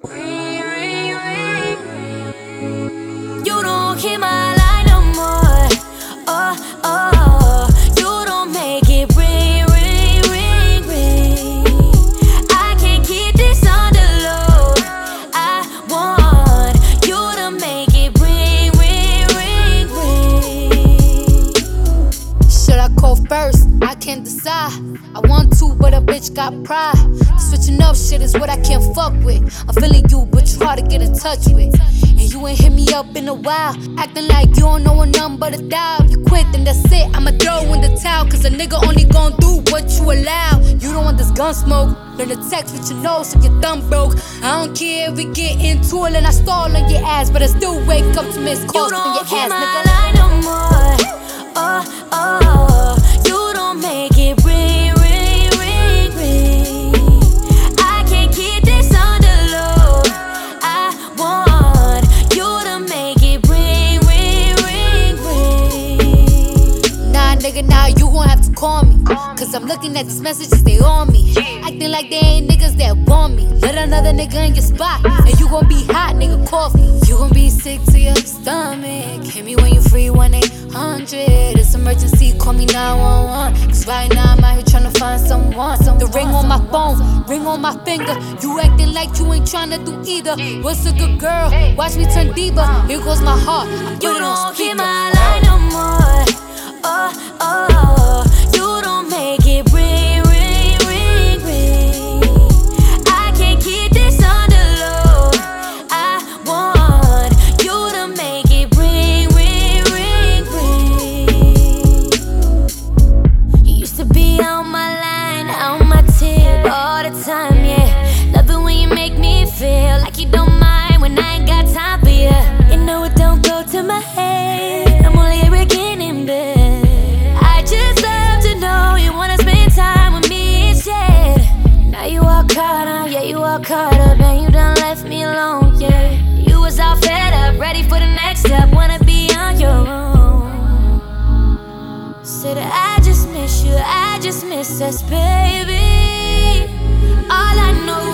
You don't hear my line no more. Oh, oh, you don't make it ring, ring, ring, ring. I can't keep this on the low. I want you to make it ring, ring, ring, ring. Should I call first? I can't decide. I want to, but a bitch got pride. Switching up shit is what I can't fuck with. I'm feeling you, but you hard to get in touch with. And you ain't hit me up in a while. Acting like you don't know a number to dial. You quit, then that's it. I'ma throw in the towel. Cause a nigga only gon' do what you allow. You don't want this gun smoke. Learn to text with your nose so your thumb broke. I don't care if we get into it and I stall on your ass. But I still wake up to miss calls from your ass, You don't hear my nigga. line no more. Oh, oh, you don't make it ring, ring, ring, ring. I can't keep this on the low. I want you to make it ring, ring, ring, ring. Nah, nigga, now you gon' have to call me. Cause I'm looking at these messages, they on me. Acting like they ain't niggas that want me. Let another nigga in your spot, and you gon' be hot, nigga, coffee. You gon' be sick to your stomach. Hit me when you free, 1-800. It's emergency, call me 911. Cause right now I'm out here tryna find someone. The ring on my phone, ring on my finger. You acting like you ain't tryna do either. What's a good girl? Watch me turn diva. Here goes my heart, I put You it on don't hear speaker. my line no more. Oh, oh, you don't make it ring, ring, ring, ring. I can't keep this on the low. I want you to make it ring, ring, ring, ring. You used to be on my line, on my tip all the time, yeah. Love it when you make me feel like you don't mind when I ain't got time for you. You know it don't go to my head. I'm only breaking in bed. I just love to know you wanna spend time with me instead. Now you all caught up, yeah, you all caught up, and you done left me alone, yeah. You was all fed up, ready for the next step, wanna be on your own. Said I just miss you, I just miss us, baby. All I know